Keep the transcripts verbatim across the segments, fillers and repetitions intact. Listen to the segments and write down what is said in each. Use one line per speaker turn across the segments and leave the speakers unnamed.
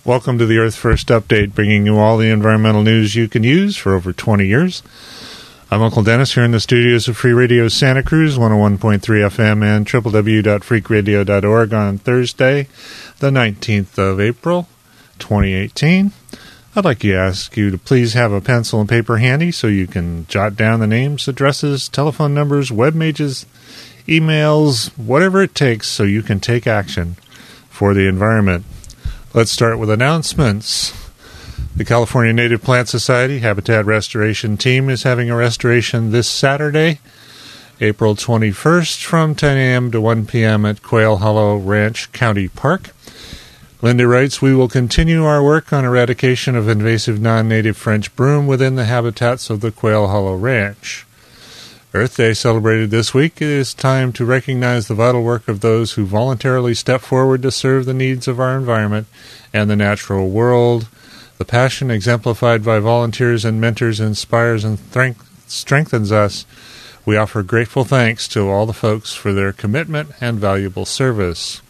Welcome to the Earth First Update, bringing you all the environmental news you can use for over twenty years. I'm Uncle Dennis here in the studios of Free Radio Santa Cruz, one oh one point three F M and w w w dot freak radio dot org on Thursday, the nineteenth of April, twenty eighteen. I'd like to ask you to please have a pencil and paper handy so you can jot down the names, addresses, telephone numbers, web pages, emails, whatever it takes so you can take action for the environment. Let's start with announcements. The California Native Plant Society Habitat Restoration Team is having a restoration this Saturday, April twenty-first, from ten a.m. to one p.m. at Quail Hollow Ranch County Park. Linda writes, we will continue our work on eradication of invasive non-native French broom within the habitats of the Quail Hollow Ranch. Earth Day celebrated this week. It is time to recognize the vital work of those who voluntarily step forward to serve the needs of our environment and the natural world. The passion exemplified by volunteers and mentors inspires and strengthens us. We offer grateful thanks to all the folks for their commitment and valuable service.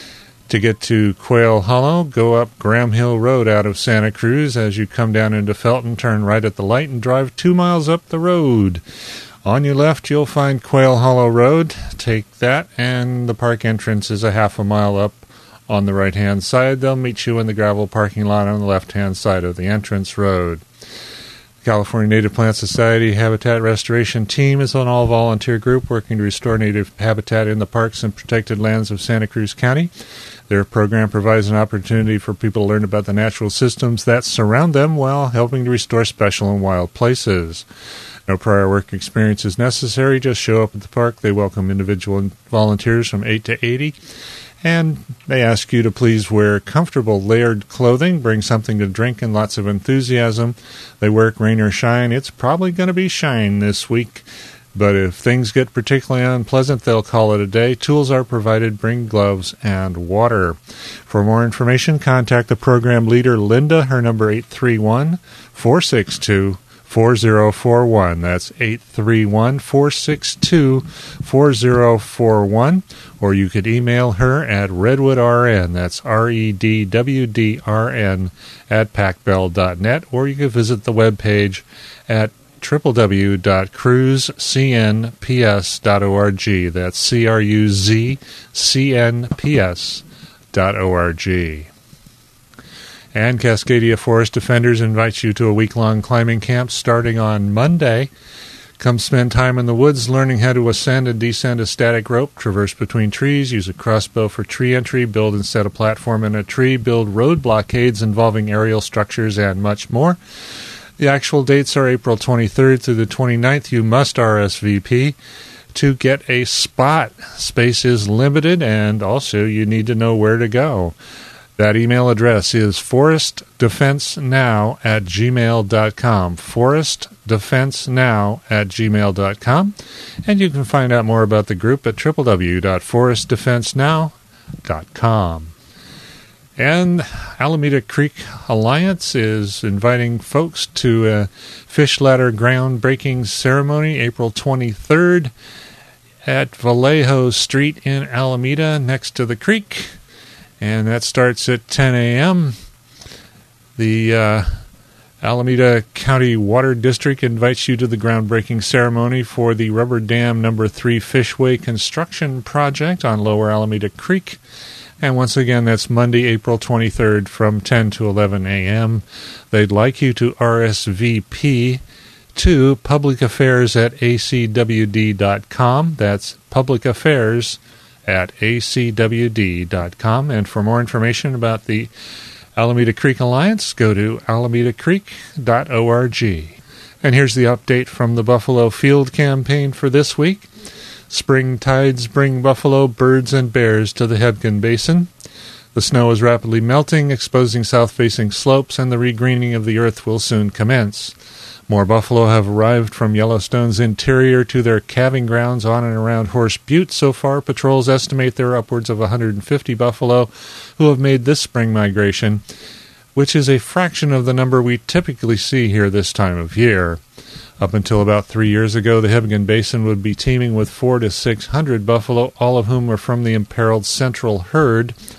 To get to Quail Hollow, go up Graham Hill Road out of Santa Cruz. As you come down into Felton, turn right at the light and drive two miles up the road. On your left, you'll find Quail Hollow Road. Take that, and the park entrance is a half a mile up on the right-hand side. They'll meet you in the gravel parking lot on the left-hand side of the entrance road. The California Native Plant Society Habitat Restoration Team is an all-volunteer group working to restore native habitat in the parks and protected lands of Santa Cruz County. Their program provides an opportunity for people to learn about the natural systems that surround them while helping to restore special and wild places. No prior work experience is necessary. Just show up at the park. They welcome individual volunteers from eight to eighty. And they ask you to please wear comfortable layered clothing, bring something to drink, and lots of enthusiasm. They work rain or shine. It's probably going to be shine this week. But if things get particularly unpleasant, they'll call it a day. Tools are provided. Bring gloves and water. For more information, contact the program leader, Linda. Her number eight three one, four six two, four zero four one. That's eight three one, four six two, four zero four one. Or you could email her at redwoodrn, that's R E D W D R N, at packbell dot net. Or you could visit the webpage at w w w dot cruz c n p s dot org. That's C R U Z C N P S dot org. And Cascadia Forest Defenders invites you to a week-long climbing camp starting on Monday. Come spend time in the woods learning how to ascend and descend a static rope, traverse between trees, use a crossbow for tree entry, build and set a platform in a tree, build road blockades involving aerial structures, and much more. The actual dates are April twenty-third through the twenty-ninth. You must R S V P to get a spot. Space is limited, and also you need to know where to go. That email address is forest defense now at gmail dot com. forest defense now at gmail dot com. And you can find out more about the group at w w w dot forest defense now dot com. And Alameda Creek Alliance is inviting folks to a fish ladder groundbreaking ceremony April twenty-third at Vallejo Street in Alameda next to the creek. And that starts at ten a.m. The uh, Alameda County Water District invites you to the groundbreaking ceremony for the Rubber Dam Number three Fishway construction project on Lower Alameda Creek. And once again, that's Monday, April twenty-third from ten to eleven a.m. They'd like you to R S V P to public affairs at a c w d dot com. That's public affairs at a c w d dot com. And for more information about the Alameda Creek Alliance, go to alameda creek dot org. And here's the update from the Buffalo Field Campaign for this week. Spring tides bring buffalo, birds, and bears to the Hebgen Basin. The snow is rapidly melting, exposing south-facing slopes, and the regreening of the earth will soon commence. More buffalo have arrived from Yellowstone's interior to their calving grounds on and around Horse Butte. So far, patrols estimate there are upwards of one hundred fifty buffalo who have made this spring migration, which is a fraction of the number we typically see here this time of year. Up until about three years ago, the Hebgen Basin would be teeming with four to six hundred buffalo, all of whom were from the imperiled central herd.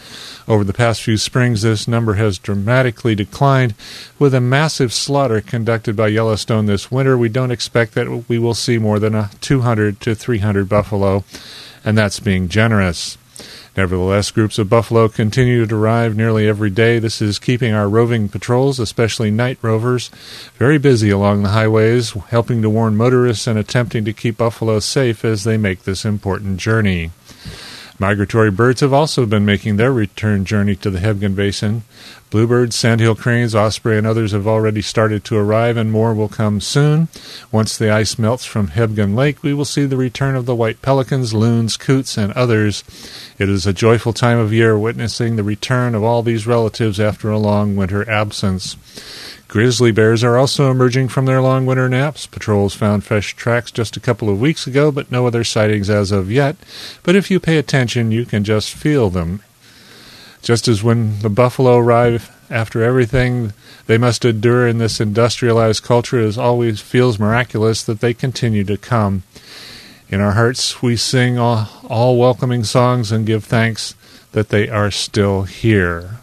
Over the past few springs, this number has dramatically declined. With a massive slaughter conducted by Yellowstone this winter, we don't expect that we will see more than a two hundred to three hundred buffalo, and that's being generous. Nevertheless, groups of buffalo continue to arrive nearly every day. This is keeping our roving patrols, especially night rovers, very busy along the highways, helping to warn motorists and attempting to keep buffalo safe as they make this important journey. Migratory birds have also been making their return journey to the Hebgen Basin. Bluebirds, sandhill cranes, osprey, and others have already started to arrive, and more will come soon. Once the ice melts from Hebgen Lake, we will see the return of the white pelicans, loons, coots, and others. It is a joyful time of year witnessing the return of all these relatives after a long winter absence. Grizzly bears are also emerging from their long winter naps. Patrols found fresh tracks just a couple of weeks ago, but no other sightings as of yet. But if you pay attention, you can just feel them. Just as when the buffalo arrive after everything they must endure in this industrialized culture, it always feels miraculous that they continue to come. In our hearts, we sing all, all welcoming songs and give thanks that they are still here.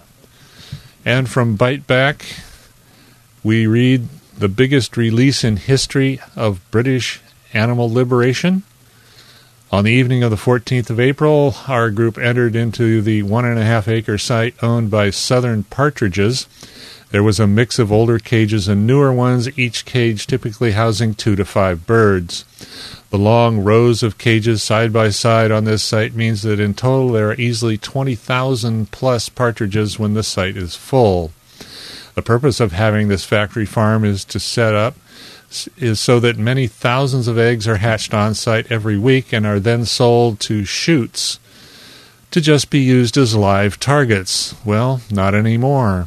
And from Bite Back, we read the biggest release in history of British animal liberation. On the evening of the fourteenth of April, our group entered into the one and a half acre site owned by Southern Partridges. There was a mix of older cages and newer ones, each cage typically housing two to five birds. The long rows of cages side by side on this site means that in total there are easily twenty thousand plus partridges when the site is full. The purpose of having this factory farm is to set up is so that many thousands of eggs are hatched on site every week and are then sold to chutes to just be used as live targets. Well, not anymore.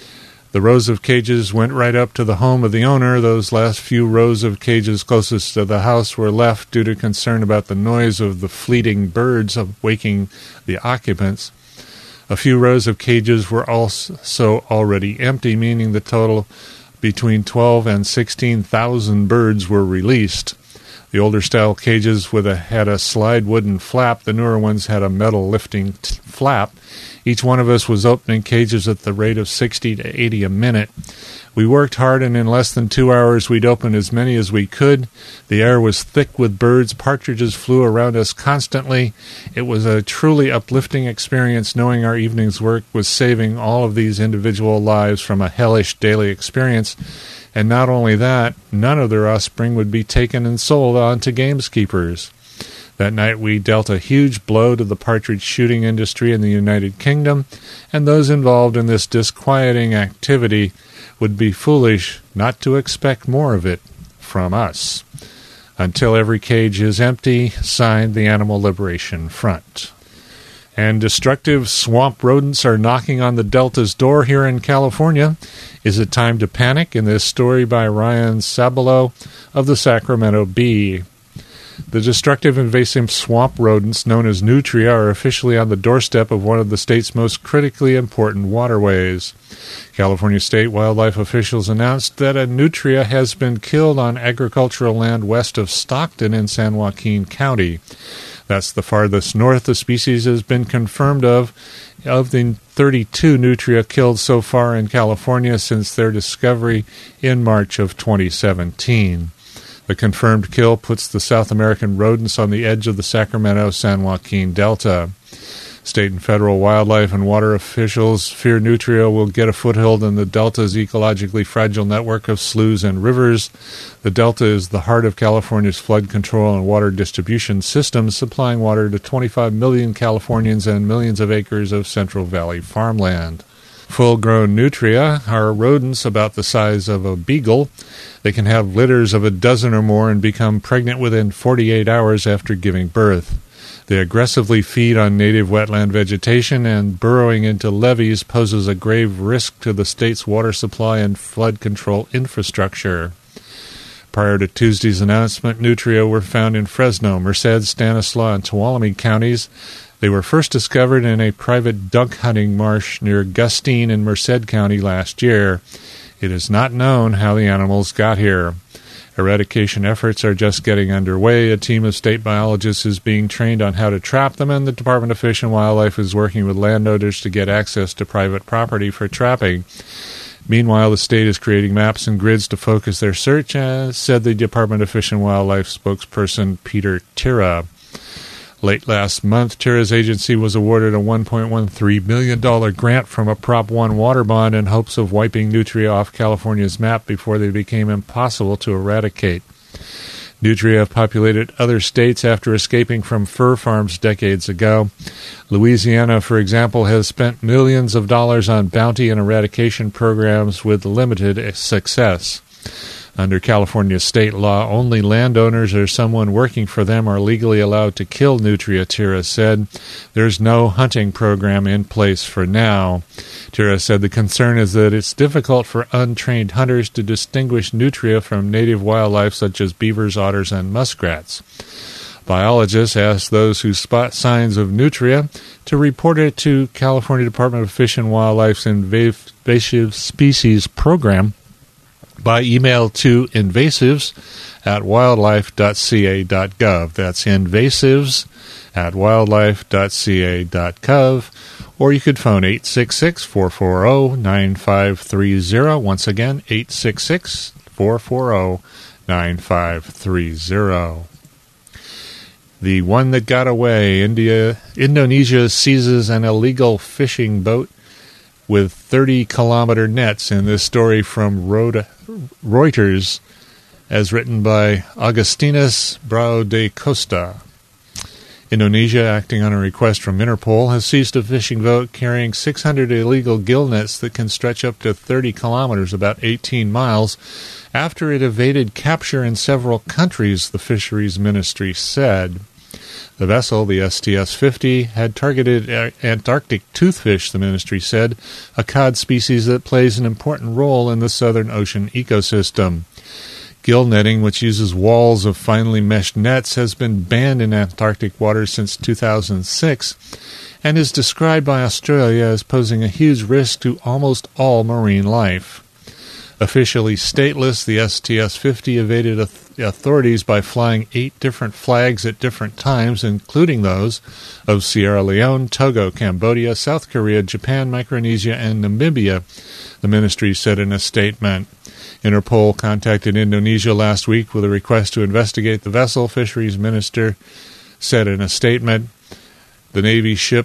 The rows of cages went right up to the home of the owner. Those last few rows of cages closest to the house were left due to concern about the noise of the fleeting birds of waking the occupants. A few rows of cages were also already empty, meaning the total between twelve and sixteen thousand birds were released. The older style cages with a, had a slide wooden flap. The newer ones had a metal lifting t- flap. Each one of us was opening cages at the rate of sixty to eighty a minute. We worked hard, and in less than two hours we'd open as many as we could. The air was thick with birds. Partridges flew around us constantly. It was a truly uplifting experience knowing our evening's work was saving all of these individual lives from a hellish daily experience. And not only that, none of their offspring would be taken and sold on to gameskeepers. That night we dealt a huge blow to the partridge shooting industry in the United Kingdom, and those involved in this disquieting activity would be foolish not to expect more of it from us. Until every cage is empty, signed the Animal Liberation Front. And destructive swamp rodents are knocking on the Delta's door here in California. Is it time to panic? In this story by Ryan Sabolo of the Sacramento Bee. The destructive invasive swamp rodents known as nutria are officially on the doorstep of one of the state's most critically important waterways. California state wildlife officials announced that a nutria has been killed on agricultural land west of Stockton in San Joaquin County. That's the farthest north the species has been confirmed of, of the thirty-two nutria killed so far in California since their discovery in March of twenty seventeen. The confirmed kill puts the South American rodents on the edge of the Sacramento-San Joaquin Delta. State and federal wildlife and water officials fear nutria will get a foothold in the Delta's ecologically fragile network of sloughs and rivers. The Delta is the heart of California's flood control and water distribution system, supplying water to twenty-five million Californians and millions of acres of Central Valley farmland. Full-grown nutria are rodents about the size of a beagle. They can have litters of a dozen or more and become pregnant within forty-eight hours after giving birth. They aggressively feed on native wetland vegetation, and burrowing into levees poses a grave risk to the state's water supply and flood control infrastructure. Prior to Tuesday's announcement, nutria were found in Fresno, Merced, Stanislaus, and Tuolumne counties. They were first discovered in a private duck hunting marsh near Gustine in Merced County last year. It is not known how the animals got here. Eradication efforts are just getting underway. A team of state biologists is being trained on how to trap them, and the Department of Fish and Wildlife is working with landowners to get access to private property for trapping. Meanwhile, the state is creating maps and grids to focus their search, as said the Department of Fish and Wildlife spokesperson Peter Tira. Late last month, Tira's agency was awarded a one point one three million dollars grant from a Prop one water bond in hopes of wiping nutria off California's map before they became impossible to eradicate. Nutria have populated other states after escaping from fur farms decades ago. Louisiana, for example, has spent millions of dollars on bounty and eradication programs with limited success. Under California state law, only landowners or someone working for them are legally allowed to kill nutria, Tira said. There's no hunting program in place for now. Tira said the concern is that it's difficult for untrained hunters to distinguish nutria from native wildlife such as beavers, otters, and muskrats. Biologists asked those who spot signs of nutria to report it to California Department of Fish and Wildlife's Invasive Species Program by email to invasives at wildlife dot c a dot gov. That's invasives at wildlife dot c a dot gov. Or you could phone eight six six, four four zero, nine five three zero. Once again, eight six six, four four zero, nine five three zero. The one that got away. India, Indonesia seizes an illegal fishing boat with thirty-kilometer nets, in this story from Reuters, as written by Agustinus Brau de Costa. Indonesia, acting on a request from Interpol, has seized a fishing boat carrying six hundred illegal gill nets that can stretch up to thirty kilometers, about eighteen miles, after it evaded capture in several countries, the Fisheries Ministry said. The vessel, the S T S fifty, had targeted Antarctic toothfish, the ministry said, a cod species that plays an important role in the Southern Ocean ecosystem. Gill netting, which uses walls of finely meshed nets, has been banned in Antarctic waters since two thousand six and is described by Australia as posing a huge risk to almost all marine life. Officially stateless, the S T S fifty evaded authorities by flying eight different flags at different times, including those of Sierra Leone, Togo, Cambodia, South Korea, Japan, Micronesia, and Namibia, the ministry said in a statement. Interpol contacted Indonesia last week with a request to investigate the vessel, Fisheries Minister said in a statement. The Navy ship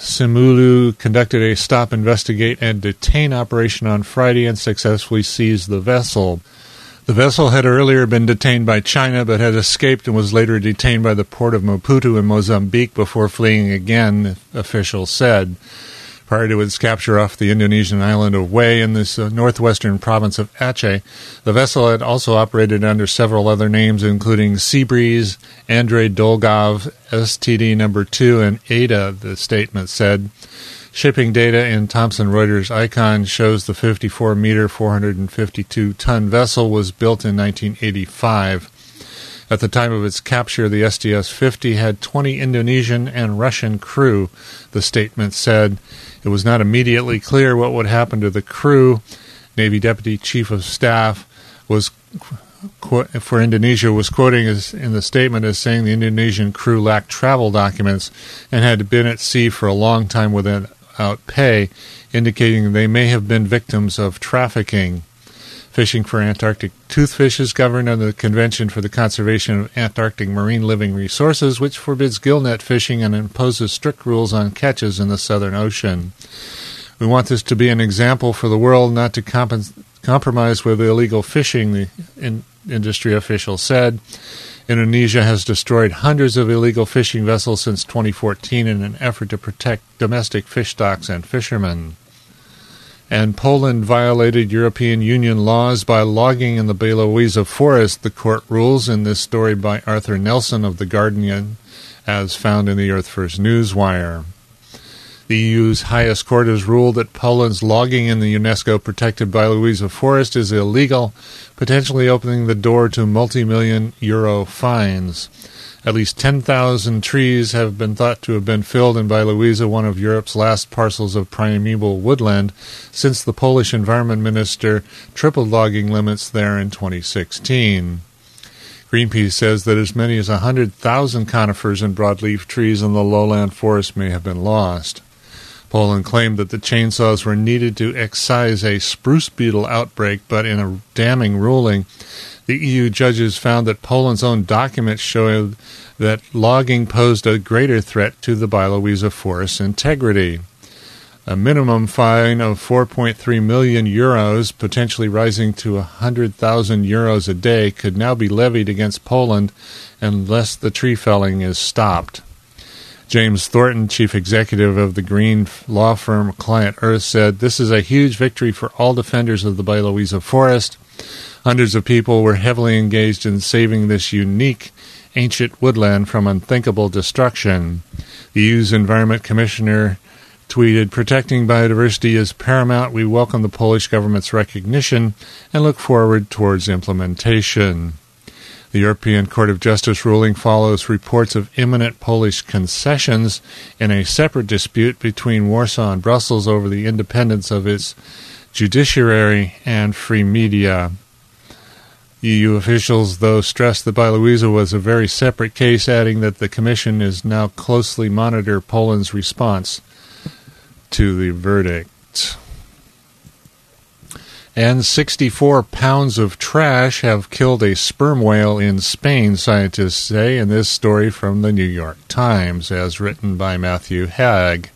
Simulu conducted a stop, investigate, and detain operation on Friday and successfully seized the vessel. The vessel had earlier been detained by China but had escaped and was later detained by the port of Maputo in Mozambique before fleeing again, officials said. Prior to its capture off the Indonesian island of Wai in this uh, northwestern province of Aceh, the vessel had also operated under several other names, including Seabreeze, Andre Dolgov, S T D number two, and Ada, the statement said. Shipping data in Thomson Reuters Icon shows the fifty-four meter, four hundred fifty-two ton vessel was built in nineteen eighty-five. At the time of its capture, the S T S fifty had twenty Indonesian and Russian crew, the statement said. It was not immediately clear what would happen to the crew. Navy Deputy Chief of Staff was for Indonesia was quoting as, in the statement as saying the Indonesian crew lacked travel documents and had been at sea for a long time without pay, indicating they may have been victims of trafficking. Fishing for Antarctic toothfish is governed under the Convention for the Conservation of Antarctic Marine Living Resources, which forbids gillnet fishing and imposes strict rules on catches in the Southern Ocean. We want this to be an example for the world not to comp- compromise with illegal fishing, the in- industry official said. Indonesia has destroyed hundreds of illegal fishing vessels since twenty fourteen in an effort to protect domestic fish stocks and fishermen. And Poland violated European Union laws by logging in the Białowieża forest, the court rules in this story by Arthur Nelson of The Guardian, as found in the Earth First Newswire. The E U's highest court has ruled that Poland's logging in the UNESCO-protected Białowieża forest is illegal, potentially opening the door to multi-million euro fines. At least ten thousand trees have been thought to have been filled in Białowieża, one of Europe's last parcels of primeval woodland, since the Polish environment minister tripled logging limits there in twenty sixteen. Greenpeace says that as many as one hundred thousand conifers and broadleaf trees in the lowland forest may have been lost. Poland claimed that the chainsaws were needed to excise a spruce beetle outbreak, but in a damning ruling, the E U judges found that Poland's own documents showed that logging posed a greater threat to the Białowieża forest's integrity. A minimum fine of four point three million euros, potentially rising to one hundred thousand euros a day, could now be levied against Poland unless the tree felling is stopped. James Thornton, chief executive of the green law firm Client Earth, said, "This is a huge victory for all defenders of the Białowieża forest. Hundreds of people were heavily engaged in saving this unique, ancient woodland from unthinkable destruction." The E U's Environment Commissioner tweeted, "Protecting biodiversity is paramount. We welcome the Polish government's recognition and look forward towards implementation." The European Court of Justice ruling follows reports of imminent Polish concessions in a separate dispute between Warsaw and Brussels over the independence of its judiciary and free media. E U officials, though, stressed that Białowieża was a very separate case, adding that the Commission is now closely monitor Poland's response to the verdict. And sixty-four pounds of trash have killed a sperm whale in Spain, scientists say, in this story from the New York Times, as written by Matthew Haig.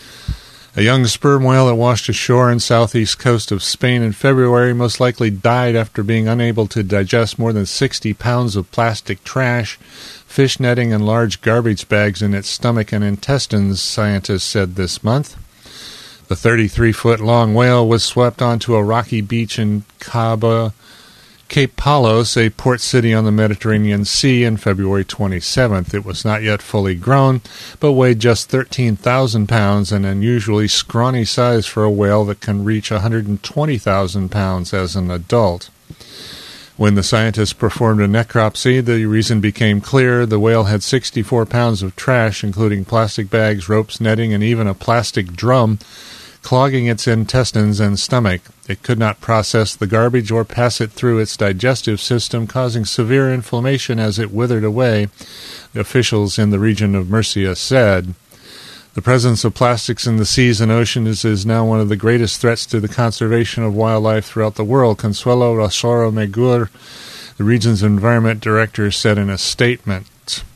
A young sperm whale that washed ashore on southeast coast of Spain in February most likely died after being unable to digest more than sixty pounds of plastic trash, fish netting, and large garbage bags in its stomach and intestines, scientists said this month. The thirty-three-foot-long whale was swept onto a rocky beach in Cabo, Cape Palos, a port city on the Mediterranean Sea, on February twenty-seventh. It was not yet fully grown, but weighed just thirteen thousand pounds, an unusually scrawny size for a whale that can reach one hundred twenty thousand pounds as an adult. When the scientists performed a necropsy, the reason became clear. The whale had sixty-four pounds of trash, including plastic bags, ropes, netting, and even a plastic drum, clogging its intestines and stomach. It could not process the garbage or pass it through its digestive system, causing severe inflammation as it withered away, the officials in the region of Murcia said. The presence of plastics in the seas and oceans is now one of the greatest threats to the conservation of wildlife throughout the world, Consuelo Rosoro Megur, the region's environment director, said in a statement.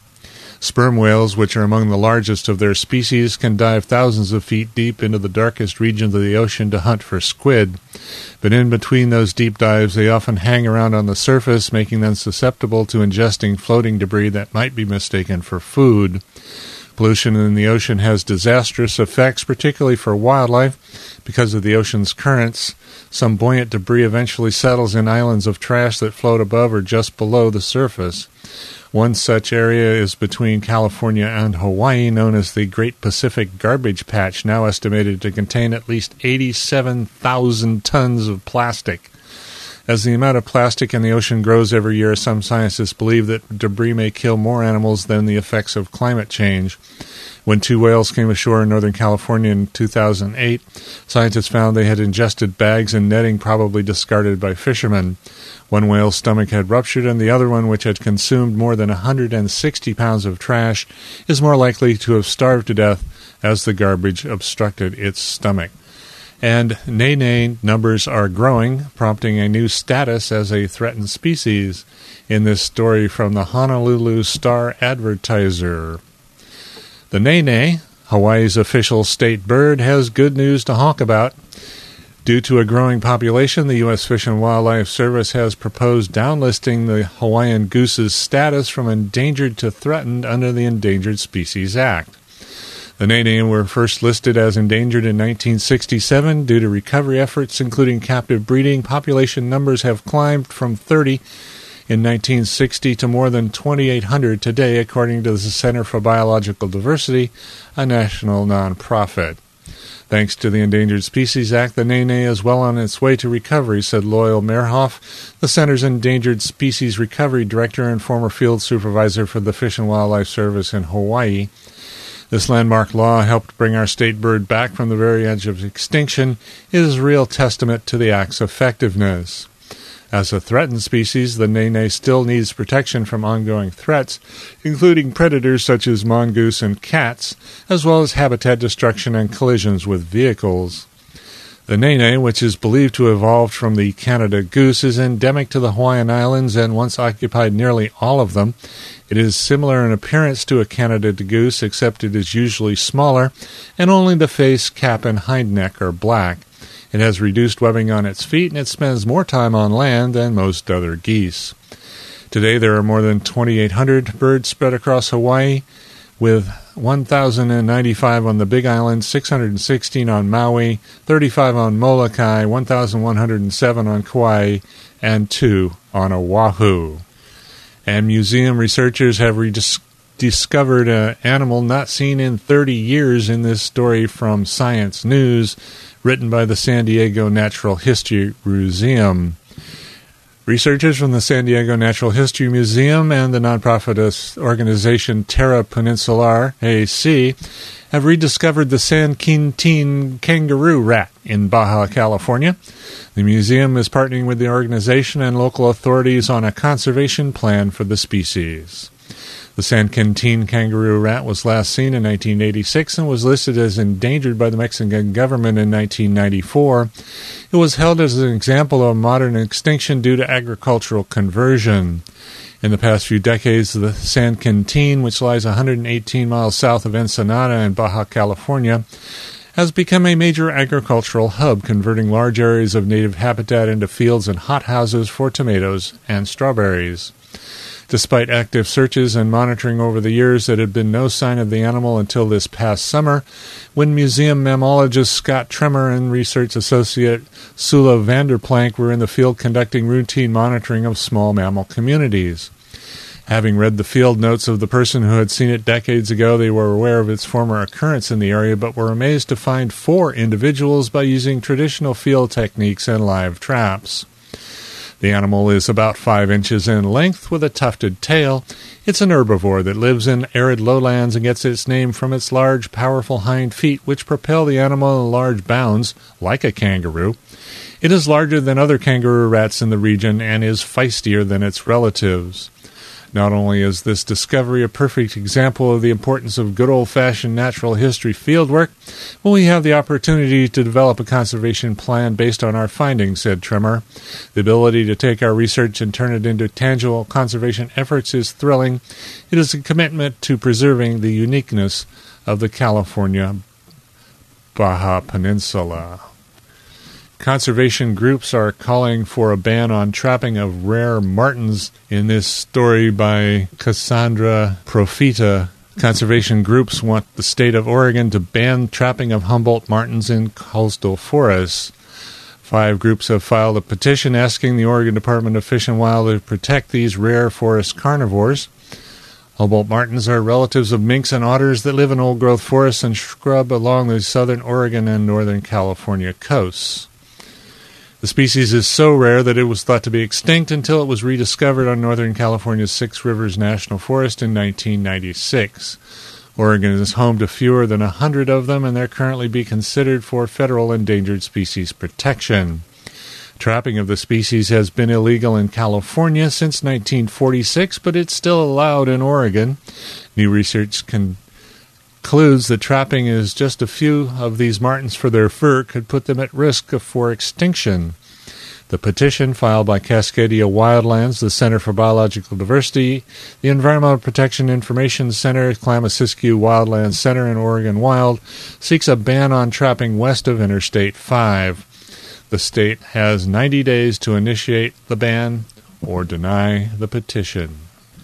Sperm whales, which are among the largest of their species, can dive thousands of feet deep into the darkest regions of the ocean to hunt for squid. But in between those deep dives, they often hang around on the surface, making them susceptible to ingesting floating debris that might be mistaken for food. Pollution in the ocean has disastrous effects, particularly for wildlife. Because of the ocean's currents, some buoyant debris eventually settles in islands of trash that float above or just below the surface. One such area is between California and Hawaii, known as the Great Pacific Garbage Patch, now estimated to contain at least eighty-seven thousand tons of plastic. As the amount of plastic in the ocean grows every year, some scientists believe that debris may kill more animals than the effects of climate change. When two whales came ashore in Northern California in two thousand eight, scientists found they had ingested bags and netting probably discarded by fishermen. One whale's stomach had ruptured, and the other one, which had consumed more than one hundred sixty pounds of trash, is more likely to have starved to death as the garbage obstructed its stomach. And Nene numbers are growing, prompting a new status as a threatened species, in this story from the Honolulu Star-Advertiser. The Nene, Hawaii's official state bird, has good news to honk about. Due to a growing population, the U S Fish and Wildlife Service has proposed downlisting the Hawaiian goose's status from endangered to threatened under the Endangered Species Act. The Nene were first listed as endangered in nineteen sixty-seven. Due to recovery efforts, including captive breeding, population numbers have climbed from thirty in nineteen sixty to more than twenty-eight hundred today, according to the Center for Biological Diversity, a national nonprofit. Thanks to the Endangered Species Act, the Nene is well on its way to recovery, said Loyal Merhoff, the Center's Endangered Species Recovery Director and former field supervisor for the Fish and Wildlife Service in Hawaii. This landmark law helped bring our state bird back from the very edge of extinction. It is a real testament to the Act's effectiveness. As a threatened species, the nene still needs protection from ongoing threats, including predators such as mongoose and cats, as well as habitat destruction and collisions with vehicles. The nene, which is believed to have evolved from the Canada goose, is endemic to the Hawaiian Islands and once occupied nearly all of them. It is similar in appearance to a Canada goose, except it is usually smaller, and only the face, cap, and hind neck are black. It has reduced webbing on its feet, and it spends more time on land than most other geese. Today there are more than twenty-eight hundred birds spread across Hawaii, with one thousand ninety-five on the Big Island, six hundred sixteen on Maui, thirty-five on Molokai, one thousand one hundred seven on Kauai, and two on Oahu. And museum researchers have redis- discovered an animal not seen in thirty years in this story from Science News, written by the San Diego Natural History Museum. Researchers from the San Diego Natural History Museum and the nonprofit organization Terra Peninsular, A C, have rediscovered the San Quintin kangaroo rat in Baja California. The museum is partnering with the organization and local authorities on a conservation plan for the species. The San Quintin kangaroo rat was last seen in nineteen eighty-six and was listed as endangered by the Mexican government in nineteen ninety-four. It was held as an example of modern extinction due to agricultural conversion. In the past few decades, the San Quintin, which lies one hundred eighteen miles south of Ensenada in Baja California, has become a major agricultural hub, converting large areas of native habitat into fields and hothouses for tomatoes and strawberries. Despite active searches and monitoring over the years, there had been no sign of the animal until this past summer, when museum mammologist Scott Tremmer and research associate Sula Vanderplank were in the field conducting routine monitoring of small mammal communities. Having read the field notes of the person who had seen it decades ago, they were aware of its former occurrence in the area, but were amazed to find four individuals by using traditional field techniques and live traps. The animal is about five inches in length with a tufted tail. It's an herbivore that lives in arid lowlands and gets its name from its large, powerful hind feet, which propel the animal in large bounds, like a kangaroo. It is larger than other kangaroo rats in the region and is feistier than its relatives. Not only is this discovery a perfect example of the importance of good old-fashioned natural history fieldwork, but we have the opportunity to develop a conservation plan based on our findings, said Tremmer. The ability to take our research and turn it into tangible conservation efforts is thrilling. It is a commitment to preserving the uniqueness of the California Baja Peninsula. Conservation groups are calling for a ban on trapping of rare martens in this story by Cassandra Profita. Conservation groups want the state of Oregon to ban trapping of Humboldt martens in coastal forests. Five groups have filed a petition asking the Oregon Department of Fish and Wildlife to protect these rare forest carnivores. Humboldt martens are relatives of minks and otters that live in old-growth forests and scrub along the southern Oregon and northern California coasts. The species is so rare that it was thought to be extinct until it was rediscovered on Northern California's Six Rivers National Forest in nineteen ninety-six. Oregon is home to fewer than a hundred of them, and they're currently being considered for federal endangered species protection. Trapping of the species has been illegal in California since nineteen forty-six, but it's still allowed in Oregon. New research can concludes that trapping is just a few of these martens for their fur could put them at risk for extinction. The petition, filed by Cascadia Wildlands, the Center for Biological Diversity, the Environmental Protection Information Center, Klamasiskiu Wildlands Center, and Oregon Wild, seeks a ban on trapping west of Interstate five. The state has ninety days to initiate the ban or deny the petition.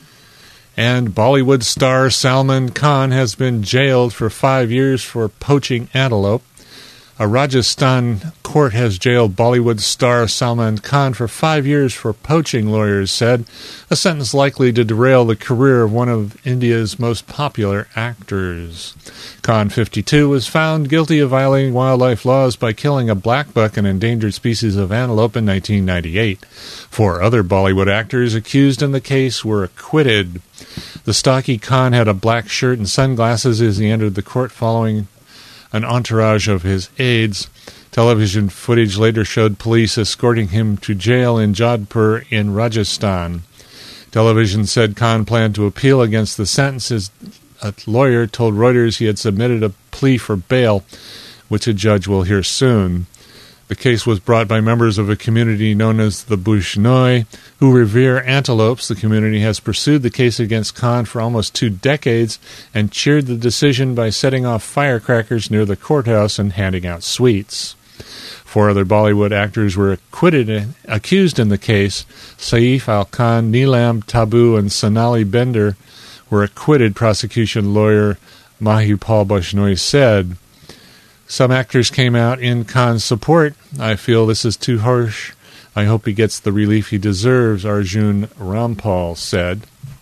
And Bollywood star Salman Khan has been jailed for five years for poaching antelope. A Rajasthan court has jailed Bollywood star Salman Khan for five years for poaching, lawyers said, a sentence likely to derail the career of one of India's most popular actors. Khan, fifty-two, was found guilty of violating wildlife laws by killing a black buck, an endangered species of antelope, in nineteen ninety-eight. Four other Bollywood actors accused in the case were acquitted. The stocky Khan had a black shirt and sunglasses as he entered the court following an entourage of his aides. Television footage later showed police escorting him to jail in Jodhpur in Rajasthan. Television said Khan planned to appeal against the sentences. A lawyer told Reuters he had submitted a plea for bail, which a judge will hear soon. The case was brought by members of a community known as the Bushnoi, who revere antelopes. The community has pursued the case against Khan for almost two decades and cheered the decision by setting off firecrackers near the courthouse and handing out sweets. Four other Bollywood actors were acquitted and accused in the case. Saif Ali Khan, Neelam Tabu, and Sonali Bender were acquitted, prosecution lawyer Mahipal Bushnoi said. Some actors came out in Khan's support. I feel this is too harsh. I hope he gets the relief he deserves, Arjun Rampal said.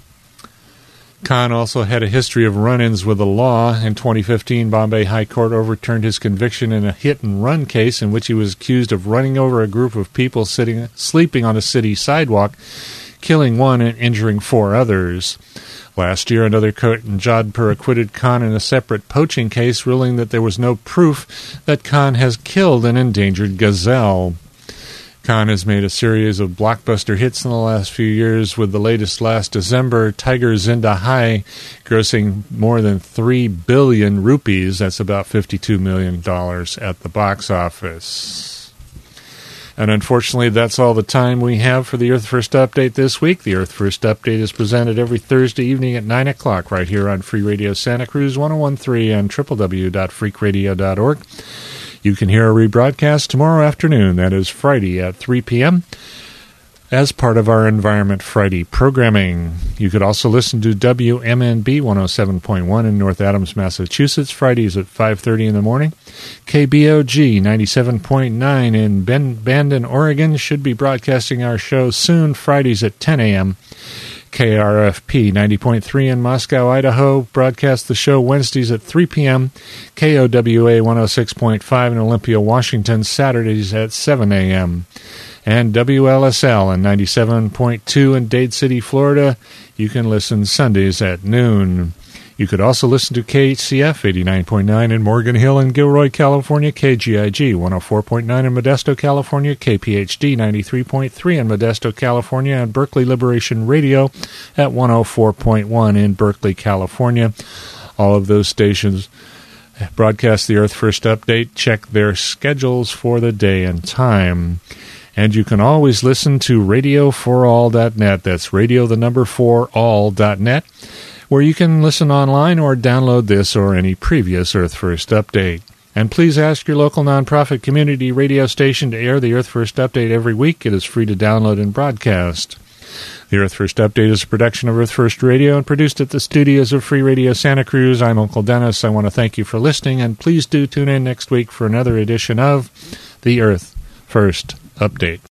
Khan also had a history of run-ins with the law. In twenty fifteen, Bombay High Court overturned his conviction in a hit-and-run case in which he was accused of running over a group of people sitting, sleeping on a city sidewalk, killing one and injuring four others. Last year, another court in Jodhpur acquitted Khan in a separate poaching case, ruling that there was no proof that Khan has killed an endangered gazelle. Khan has made a series of blockbuster hits in the last few years, with the latest last December, Tiger Zinda Hai, grossing more than three billion rupees. That's about fifty-two million dollars at the box office. And unfortunately, that's all the time we have for the Earth First Update this week. The Earth First Update is presented every Thursday evening at nine o'clock right here on Free Radio Santa Cruz one oh one point three and w w w dot freak radio dot org. You can hear a rebroadcast tomorrow afternoon, that is Friday at three p.m., as part of our Environment Friday programming. You could also listen to W M N B one oh seven point one in North Adams, Massachusetts, Fridays at five thirty in the morning. K B O G ninety-seven point nine in ben- Bandon, Oregon, should be broadcasting our show soon, Fridays at ten a.m. K R F P ninety point three in Moscow, Idaho, broadcast the show Wednesdays at three p.m. K O W A one oh six point five in Olympia, Washington, Saturdays at seven a.m. And W L S L in ninety-seven point two in Dade City, Florida. You can listen Sundays at noon. You could also listen to K H C F eighty-nine point nine in Morgan Hill and Gilroy, California, K G I G one oh four point nine in Modesto, California, K P H D ninety-three point three in Modesto, California, and Berkeley Liberation Radio at one oh four point one in Berkeley, California. All of those stations broadcast the Earth First Update. Check their schedules for the day and time. And you can always listen to radio for all dot net. That's radio, the number four, all dot net, where you can listen online or download this or any previous Earth First Update. And please ask your local nonprofit community radio station to air the Earth First Update every week. It is free to download and broadcast. The Earth First Update is a production of Earth First Radio and produced at the studios of Free Radio Santa Cruz. I'm Uncle Dennis. I want to thank you for listening, and please do tune in next week for another edition of the Earth First Update.